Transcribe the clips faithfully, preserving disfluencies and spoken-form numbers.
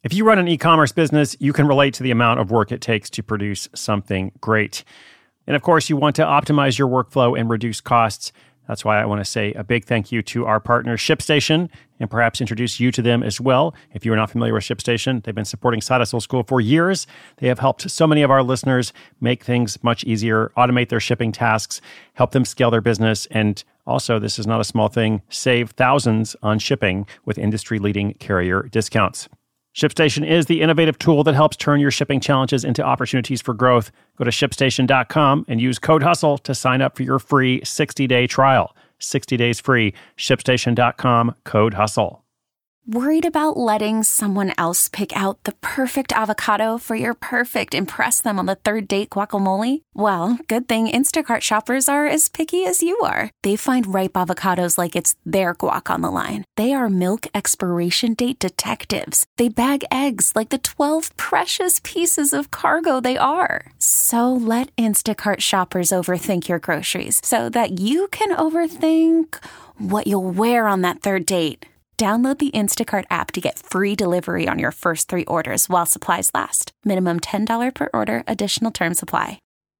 If you run an e-commerce business, you can relate to the amount of work it takes to produce something great. And of course, you want to optimize your workflow and reduce costs. That's why I want to say a big thank you to our partner, ShipStation, and perhaps introduce you to them as well. If you are not familiar with ShipStation, they've been supporting Side Hustle School for years. They have helped so many of our listeners make things much easier, automate their shipping tasks, help them scale their business, and also, this is not a small thing, save thousands on shipping with industry-leading carrier discounts. ShipStation is the innovative tool that helps turn your shipping challenges into opportunities for growth. Go to ship station dot com and use code HUSTLE to sign up for your free sixty-day trial. sixty days free. ship station dot com, code HUSTLE. Worried about letting someone else pick out the perfect avocado for your perfect impress them on the third date guacamole? Well, good thing Instacart shoppers are as picky as you are. They find ripe avocados like it's their guac on the line. They are milk expiration date detectives. They bag eggs like the twelve precious pieces of cargo they are. So let Instacart shoppers overthink your groceries so that you can overthink what you'll wear on that third date. Download the Instacart app to get free delivery on your first three orders while supplies last. Minimum ten dollars per order. Additional terms apply.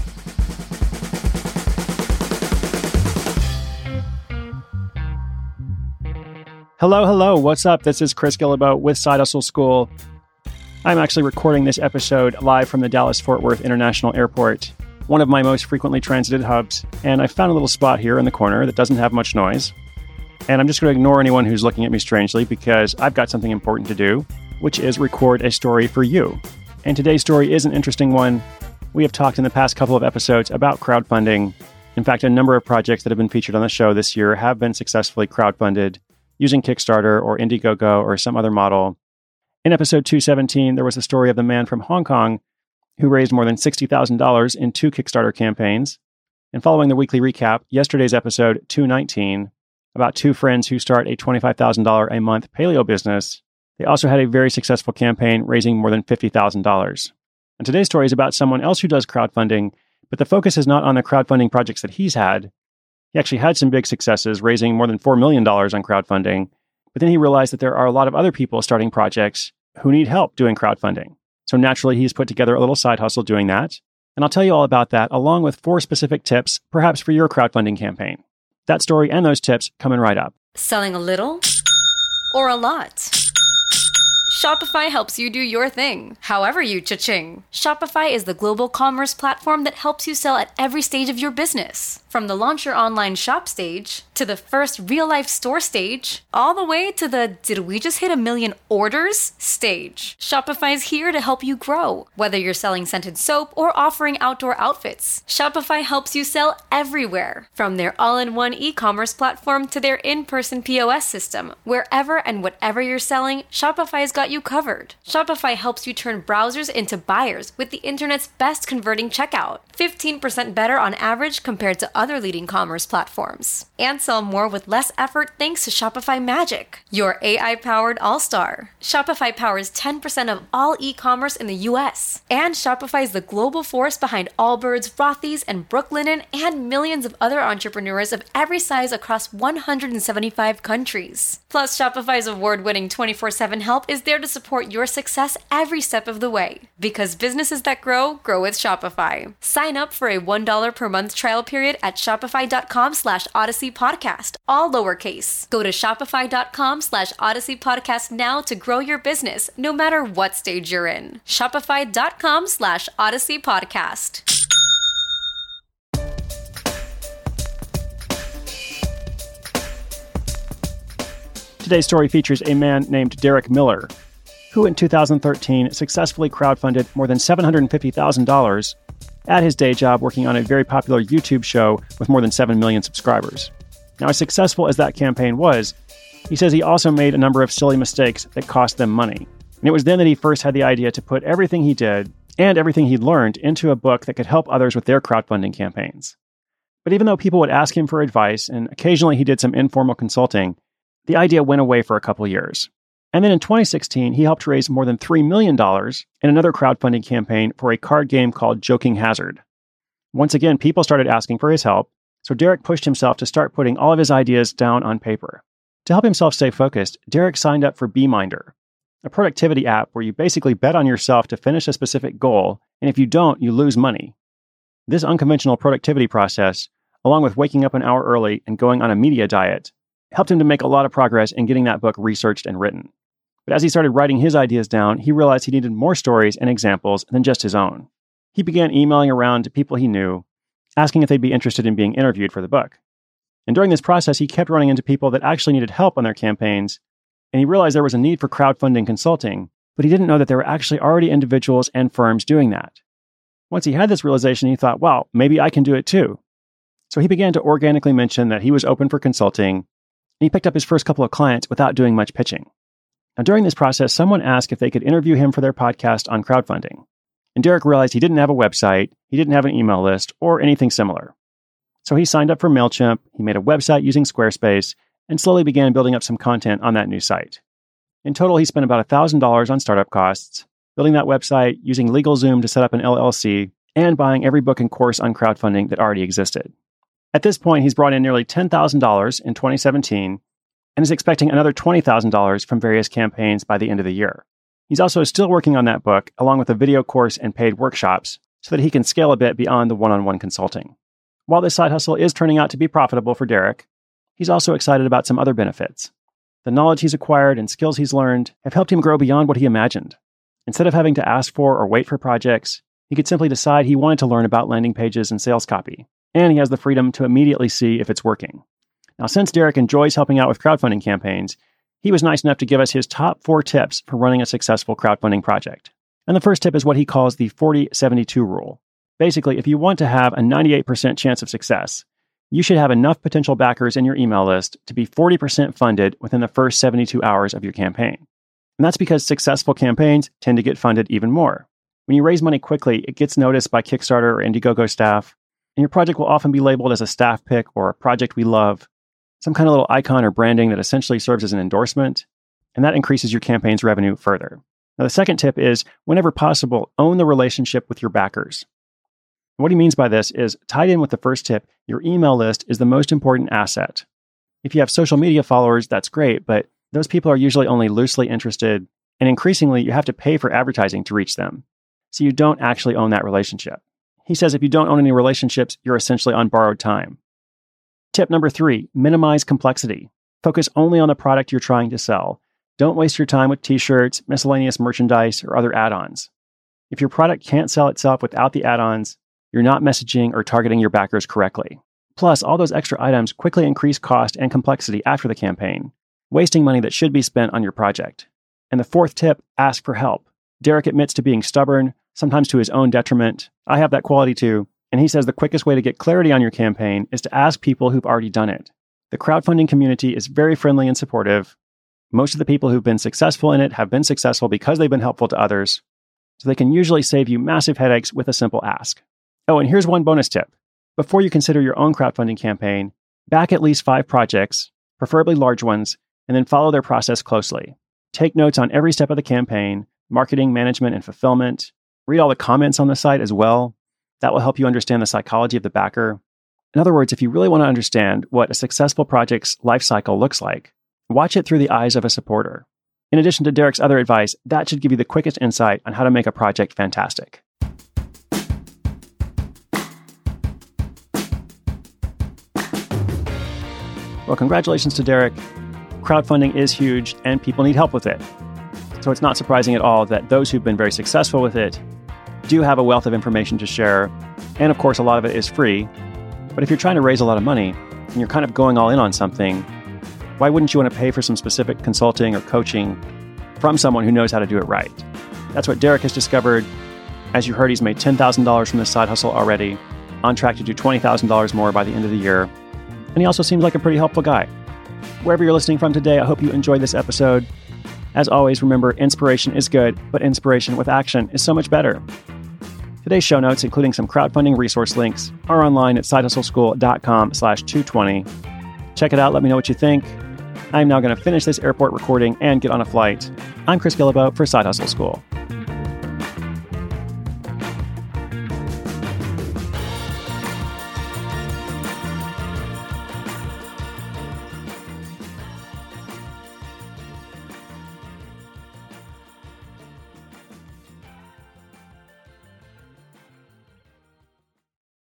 Hello, hello. What's up? This is Chris Guillebeau with Side Hustle School. I'm actually recording this episode live from the Dallas-Fort Worth International Airport, one of my most frequently transited hubs, and I found a little spot here in the corner that doesn't have much noise. And I'm just going to ignore anyone who's looking at me strangely because I've got something important to do, which is record a story for you. And today's story is an interesting one. We have talked in the past couple of episodes about crowdfunding. In fact, a number of projects that have been featured on the show this year have been successfully crowdfunded using Kickstarter or Indiegogo or some other model. In episode two seventeen, there was a story of the man from Hong Kong who raised more than sixty thousand dollars in two Kickstarter campaigns. And following the weekly recap, yesterday's episode two nineteen, about two friends who start a twenty-five thousand dollars a month paleo business. They also had a very successful campaign raising more than fifty thousand dollars. And today's story is about someone else who does crowdfunding, but the focus is not on the crowdfunding projects that he's had. He actually had some big successes, raising more than four million dollars on crowdfunding, but then he realized that there are a lot of other people starting projects who need help doing crowdfunding. So naturally, he's put together a little side hustle doing that. And I'll tell you all about that, along with four specific tips, perhaps for your crowdfunding campaign. That story and those tips coming right up. Selling a little or a lot? Shopify helps you do your thing, however you cha-ching. Shopify is the global commerce platform that helps you sell at every stage of your business. From the launch your online shop stage, to the first real-life store stage, all the way to the did we just hit a million orders stage. Shopify is here to help you grow. Whether you're selling scented soap or offering outdoor outfits, Shopify helps you sell everywhere. From their all-in-one e-commerce platform to their in-person P O S system, wherever and whatever you're selling, Shopify's got you covered. Shopify helps you turn browsers into buyers with the internet's best converting checkout, fifteen percent better on average compared to other leading commerce platforms. And sell more with less effort thanks to Shopify Magic, your A I-powered all-star. Shopify powers ten percent of all e-commerce in the U S. And Shopify is the global force behind Allbirds, Rothy's, and Brooklinen, and millions of other entrepreneurs of every size across one hundred seventy-five countries. Plus, Shopify's award-winning twenty-four seven help is there to support your success every step of the way. Because businesses that grow, grow with Shopify. Sign up for a one dollar per month trial period at shopify.com slash Odyssey Podcast, all lowercase. Go to shopify.com slash Odyssey Podcast now to grow your business, no matter what stage you're in. Shopify.com slash Odyssey Podcast. Today's story features a man named Derek Miller, who in two thousand thirteen successfully crowdfunded more than seven hundred fifty thousand dollars at his day job working on a very popular YouTube show with more than seven million subscribers. Now, as successful as that campaign was, he says he also made a number of silly mistakes that cost them money. And it was then that he first had the idea to put everything he did and everything he'd learned into a book that could help others with their crowdfunding campaigns. But even though people would ask him for advice, and occasionally he did some informal consulting, the idea went away for a couple years. And then in twenty sixteen, he helped raise more than three million dollars in another crowdfunding campaign for a card game called Joking Hazard. Once again, people started asking for his help, so Derek pushed himself to start putting all of his ideas down on paper. To help himself stay focused, Derek signed up for Beeminder, a productivity app where you basically bet on yourself to finish a specific goal, and if you don't, you lose money. This unconventional productivity process, along with waking up an hour early and going on a media diet, helped him to make a lot of progress in getting that book researched and written. But as he started writing his ideas down, he realized he needed more stories and examples than just his own. He began emailing around to people he knew, asking if they'd be interested in being interviewed for the book. And during this process, he kept running into people that actually needed help on their campaigns, and he realized there was a need for crowdfunding consulting, but he didn't know that there were actually already individuals and firms doing that. Once he had this realization, he thought, wow, maybe I can do it too. So he began to organically mention that he was open for consulting, and he picked up his first couple of clients without doing much pitching. Now, during this process, someone asked if they could interview him for their podcast on crowdfunding. And Derek realized he didn't have a website, he didn't have an email list, or anything similar. So he signed up for MailChimp, he made a website using Squarespace, and slowly began building up some content on that new site. In total, he spent about one thousand dollars on startup costs, building that website, using LegalZoom to set up an L L C, and buying every book and course on crowdfunding that already existed. At this point, he's brought in nearly ten thousand dollars in twenty seventeen and is expecting another twenty thousand dollars from various campaigns by the end of the year. He's also still working on that book, along with a video course and paid workshops, so that he can scale a bit beyond the one-on-one consulting. While this side hustle is turning out to be profitable for Derek, he's also excited about some other benefits. The knowledge he's acquired and skills he's learned have helped him grow beyond what he imagined. Instead of having to ask for or wait for projects, he could simply decide he wanted to learn about landing pages and sales copy, and he has the freedom to immediately see if it's working. Now, since Derek enjoys helping out with crowdfunding campaigns, he was nice enough to give us his top four tips for running a successful crowdfunding project. And the first tip is what he calls the forty seventy-two rule. Basically, if you want to have a ninety-eight percent chance of success, you should have enough potential backers in your email list to be forty percent funded within the first seventy-two hours of your campaign. And that's because successful campaigns tend to get funded even more. When you raise money quickly, it gets noticed by Kickstarter or Indiegogo staff, and your project will often be labeled as a staff pick or a project we love, some kind of little icon or branding that essentially serves as an endorsement, and that increases your campaign's revenue further. Now, the second tip is, whenever possible, own the relationship with your backers. And what he means by this is, tied in with the first tip, your email list is the most important asset. If you have social media followers, that's great, but those people are usually only loosely interested, and increasingly, you have to pay for advertising to reach them. So you don't actually own that relationship. He says if you don't own any relationships, you're essentially on borrowed time. Tip number three, minimize complexity. Focus only on the product you're trying to sell. Don't waste your time with t-shirts, miscellaneous merchandise, or other add-ons. If your product can't sell itself without the add-ons, you're not messaging or targeting your backers correctly. Plus, all those extra items quickly increase cost and complexity after the campaign, wasting money that should be spent on your project. And the fourth tip, ask for help. Derek admits to being stubborn, sometimes to his own detriment. I have that quality too. And he says the quickest way to get clarity on your campaign is to ask people who've already done it. The crowdfunding community is very friendly and supportive. Most of the people who've been successful in it have been successful because they've been helpful to others. So they can usually save you massive headaches with a simple ask. Oh, and here's one bonus tip. Before you consider your own crowdfunding campaign, back at least five projects, preferably large ones, and then follow their process closely. Take notes on every step of the campaign, marketing, management, and fulfillment. Read all the comments on the site as well. That will help you understand the psychology of the backer. In other words, if you really want to understand what a successful project's life cycle looks like, watch it through the eyes of a supporter. In addition to Derek's other advice, that should give you the quickest insight on how to make a project fantastic. Well, congratulations to Derek. Crowdfunding is huge and people need help with it. So it's not surprising at all that those who've been very successful with it do have a wealth of information to share. And of course, a lot of it is free. But if you're trying to raise a lot of money and you're kind of going all in on something, why wouldn't you want to pay for some specific consulting or coaching from someone who knows how to do it right? That's what Derek has discovered. As you heard, he's made ten thousand dollars from this side hustle already, on track to do twenty thousand dollars more by the end of the year. And he also seems like a pretty helpful guy. Wherever you're listening from today, I hope you enjoyed this episode. As always, remember, inspiration is good, but inspiration with action is so much better. Today's show notes, including some crowdfunding resource links, are online at sidehustleschool.com slash 220. Check it out. Let me know what you think. I'm now going to finish this airport recording and get on a flight. I'm Chris Guillebeau for Side Hustle School.